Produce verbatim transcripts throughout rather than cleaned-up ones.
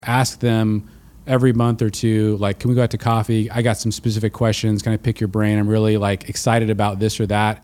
ask them every month or two, like, can we go out to coffee? I got some specific questions. Can I pick your brain? I'm really like excited about this or that.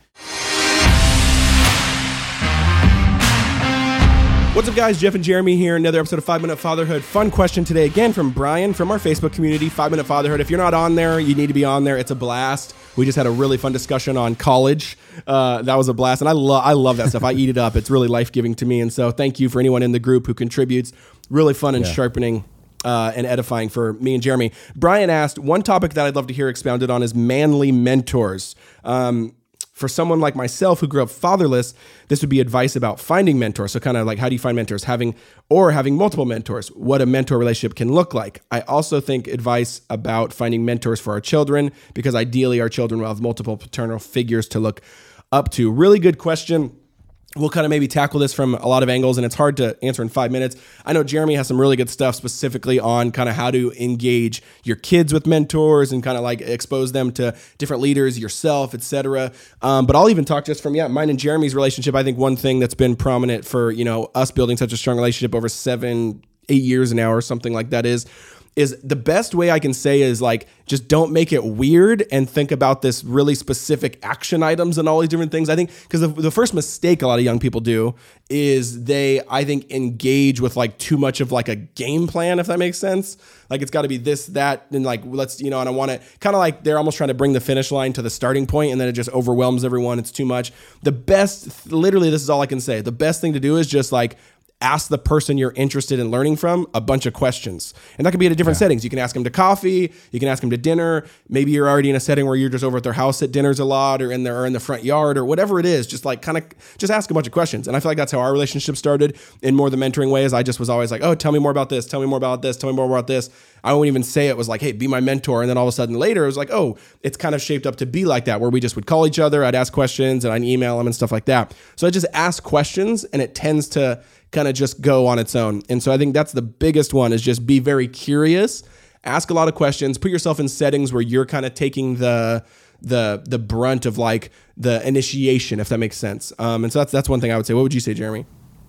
What's up, guys? Jeff and Jeremy here. Another episode of five minute Fatherhood. Fun question today, again, from Brian from our Facebook community, five minute Fatherhood. If you're not on there, you need to be on there. It's a blast. We just had a really fun discussion on college. Uh, that was a blast, and I, lo- I love that stuff. I eat it up. It's really life-giving to me, and so thank you for anyone in the group who contributes. Really fun and yeah. sharpening uh, and edifying for me and Jeremy. Brian asked, one topic that I'd love to hear expounded on is manly mentors. Um, For someone like myself who grew up fatherless, this would be advice about finding mentors. So kind of like, how do you find mentors? Having or having multiple mentors, what a mentor relationship can look like. I also think advice about finding mentors for our children, because ideally our children will have multiple paternal figures to look up to. Really good question. We'll kind of maybe tackle this from a lot of angles, and it's hard to answer in five minutes. I know Jeremy has some really good stuff specifically on kind of how to engage your kids with mentors and kind of like expose them to different leaders, yourself, et cetera. Um, but I'll even talk just from, yeah, mine and Jeremy's relationship. I think one thing that's been prominent for, you know, us building such a strong relationship over seven, eight years now or something like that is, is the best way I can say is like, just don't make it weird and think about this really specific action items and all these different things. I think because the, the first mistake a lot of young people do is they, I think, engage with like too much of like a game plan, if that makes sense. Like it's got to be this, that, and like, let's, you know, and I want to kind of like they're almost trying to bring the finish line to the starting point, and then it just overwhelms everyone. It's too much. The best, literally, this is all I can say. The best thing to do is just like, ask the person you're interested in learning from a bunch of questions. And that could be at different yeah. settings. You can ask them to coffee, you can ask them to dinner. Maybe you're already in a setting where you're just over at their house at dinners a lot, or in their, or in the front yard, or whatever it is. Just like kind of just ask a bunch of questions. And I feel like that's how our relationship started in more the mentoring ways. I just was always like, oh, tell me more about this. Tell me more about this. Tell me more about this. I won't even say it was like, hey, be my mentor. And then all of a sudden later, it was like, oh, it's kind of shaped up to be like that, where we just would call each other. I'd ask questions and I'd email them and stuff like that. So I just ask questions, and it tends to kind of just go on its own. And so I think that's the biggest one, is just be very curious, ask a lot of questions, put yourself in settings where you're kind of taking the the the brunt of like the initiation, if that makes sense. Um, and so that's that's one thing I would say. What would you say, Jeremy?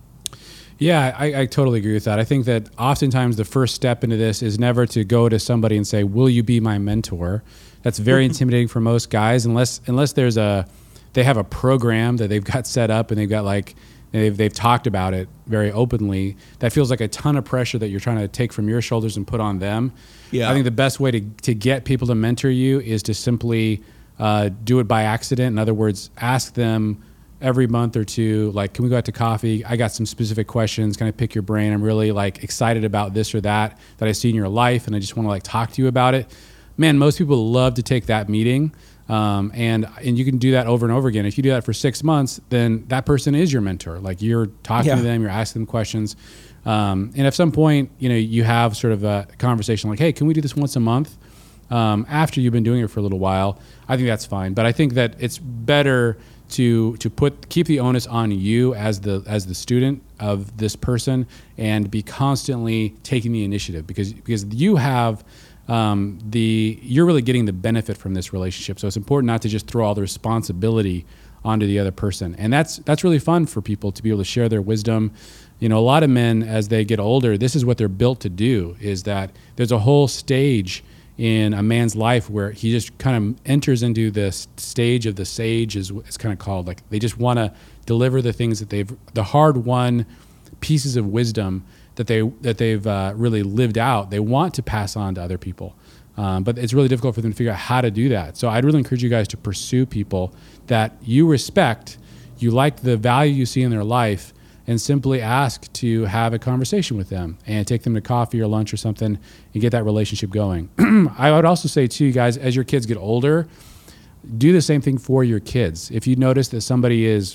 Yeah, I, I totally agree with that. I think that oftentimes the first step into this is never to go to somebody and say, will you be my mentor? That's very intimidating for most guys, unless unless there's a, they have a program that they've got set up and they've got like, they've, they've talked about it very openly. That feels like a ton of pressure that you're trying to take from your shoulders and put on them. Yeah. I think the best way to, to get people to mentor you is to simply uh, do it by accident. In other words, ask them every month or two, like, can we go out to coffee? I got some specific questions. Can I pick your brain? I'm really like excited about this or that that I see in your life, and I just want to like talk to you about it. Man, most people love to take that meeting, um, and and you can do that over and over again. If you do that for six months, then that person is your mentor. Like you're talking yeah. to them, you're asking them questions, um, and at some point, you know, you have sort of a conversation like, hey, can we do this once a month? Um, after you've been doing it for a little while, I think that's fine. But I think that it's better to to put keep the onus on you as the as the student of this person, and be constantly taking the initiative, because because you have um, the you're really getting the benefit from this relationship. So it's important not to just throw all the responsibility onto the other person, and that's that's really fun for people to be able to share their wisdom. You know, a lot of men, as they get older, this is what they're built to do. Is that there's a whole stage in a man's life where he just kind of enters into this stage of the sage, is it's kind of called. Like they just want to deliver the things that they've, the hard-won pieces of wisdom that they that they've uh, really lived out. They want to pass on to other people, um, but it's really difficult for them to figure out how to do that. So I'd really encourage you guys to pursue people that you respect, you like the value you see in their life, and simply ask to have a conversation with them and take them to coffee or lunch or something and get that relationship going. I would also say too, you guys, as your kids get older, do the same thing for your kids. If you notice that somebody is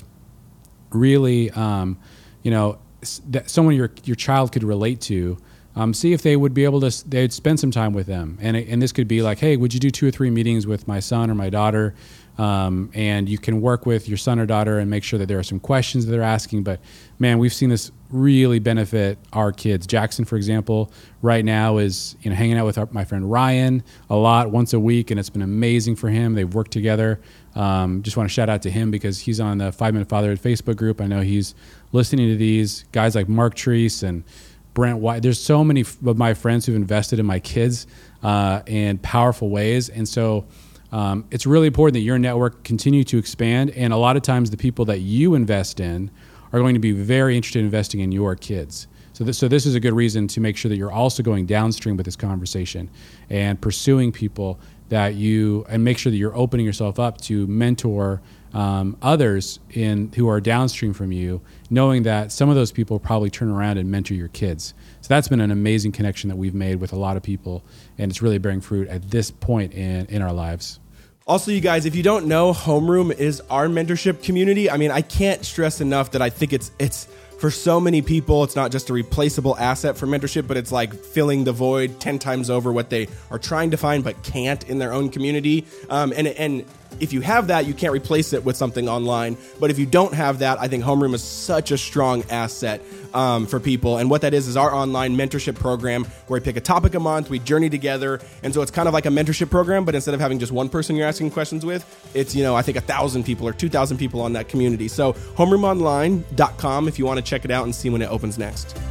really, um, you know, that someone your your child could relate to, um, see if they would be able to, they'd spend some time with them. And and this could be like, hey, would you do two or three meetings with my son or my daughter? Um, and you can work with your son or daughter and make sure that there are some questions that they're asking. But man, we've seen this really benefit our kids. Jackson, for example, right now is, you know, hanging out with our, my friend Ryan a lot once a week, and it's been amazing for him. They've worked together. Um, just want to shout out to him because he's on the Five Minute Fatherhood Facebook group. I know he's listening to these guys like Mark Treese and Brent White. There's so many of my friends who've invested in my kids uh, in powerful ways. And so um, it's really important that your network continue to expand. And a lot of times the people that you invest in are going to be very interested in investing in your kids. So this, so this is a good reason to make sure that you're also going downstream with this conversation and pursuing people that you, and make sure that you're opening yourself up to mentor um, others in who are downstream from you, knowing that some of those people probably turn around and mentor your kids. So that's been an amazing connection that we've made with a lot of people, and it's really bearing fruit at this point in, in our lives. Also, you guys, if you don't know, Homeroom is our mentorship community. I mean, I can't stress enough that I think it's it's for so many people, it's not just a replaceable asset for mentorship, but it's like filling the void ten times over what they are trying to find but can't in their own community. Um, and and if you have that, you can't replace it with something online. But if you don't have that, I think Homeroom is such a strong asset um, for people. And what that is is our online mentorship program where we pick a topic a month, we journey together. And so it's kind of like a mentorship program, but instead of having just one person you're asking questions with, it's, you know, I think a thousand people or two thousand people on that community. So homeroom online dot com if you want to check it out and see when it opens next.